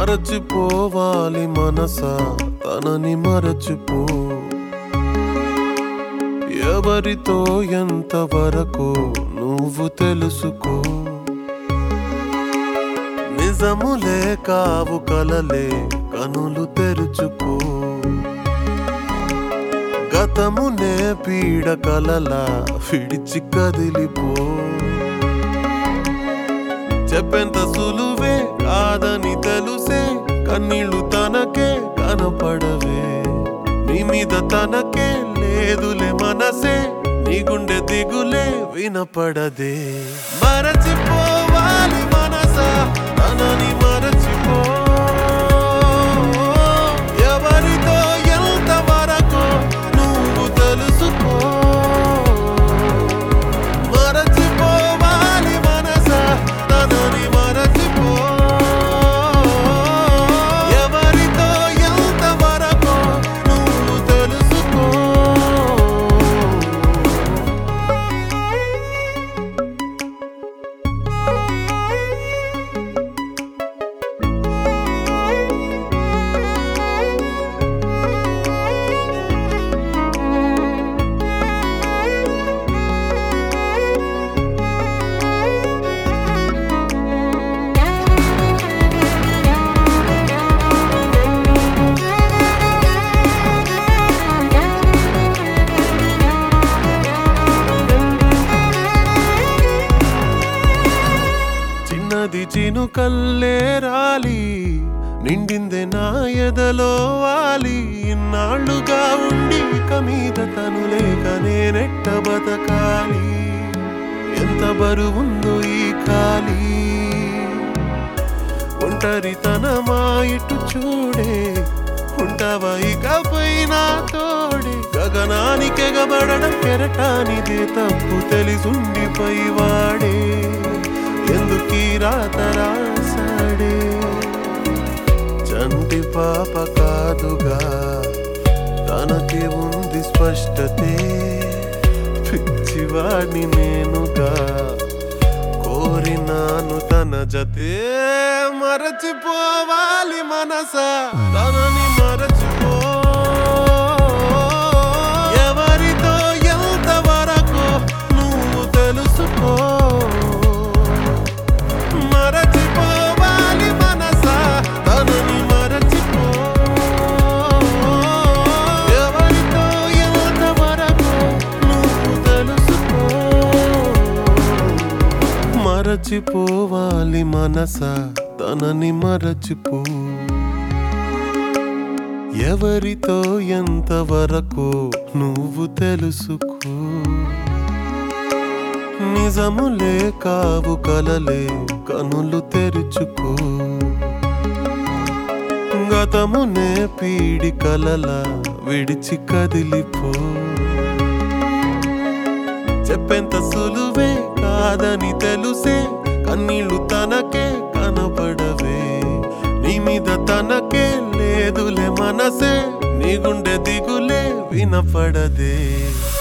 మరచిపోవాలి మనసా తనని మరచిపో. ఎవరితో ఎంతవరకు నువ్వు తెలుసుకో. నిజములే కావు కలలే కనులు తెరుచుకో. గతమునే పీడ కలలా విడిచి కదిలిపో. చెప్పేంత సులువే కాదని తెలుసే కన్నీళ్ళు తనకే కనపడవే. నీ మీద తనకే లేదులే మనసే నీ గుండె దిగులే వినపడదే. మరచిపోవాలి మనసా తనని మరచిపో. ఎవరితో ఎంతవరకు నువ్వు తెలుసుకో. మరచిపోవాలి మనసా తనని మరచిపో. ఎవరితో ఎంతవరకు నువ్వు తెలుసుకో. చిన్నది చినుకల్లే రాలి నిండిందే నా ఎదలో వాలి. ఇన్నాళ్ళుగా ఉండి ఇక మీద తను లేక నేనెట్ట బతకాలి. ఎంత బరువుందో ఈ ఖాళీ ఒంటరితనమా ఇటు చూడే. ఉంటావా ఇకపై నా తోడే. గగనానికెగబడడం కెరటానిదే తప్పు తెలిసుండిపై వాడే. ఎందుకీ రాత రాసాడే. చంటి పాప కాదుగా తనకి ఉంది స్పష్టతే. పిచ్చివాడిని నేనుగా కోరినాను తన జతే. మరచిపోవాలి మనసా తనని మరచిపో. ఎవరితో ఎంతవరకు నువ్వు తెలుసుకో. మరచిపోవాలి మనసా తనని మరచిపో. ఎవరితో ఎంతవరకు నువ్వు తెలుసుకో. మరచిపోవాలి మనసా తనని మరచిపో. ఎవరితో ఎంతవరకు నువ్వు తెలుసుకో. నిజములే కావు కలలే కనులు తెరుచుకో. గతమునే పీడి కలలా విడిచి కదిలిపో. చెప్పేంత సులువే కాదని తెలుసే కన్నీళ్ళు తనకే కనపడవే. నీ మీద తనకే లేదులే మనసే నీ గుండె దిగులే వినపడదే.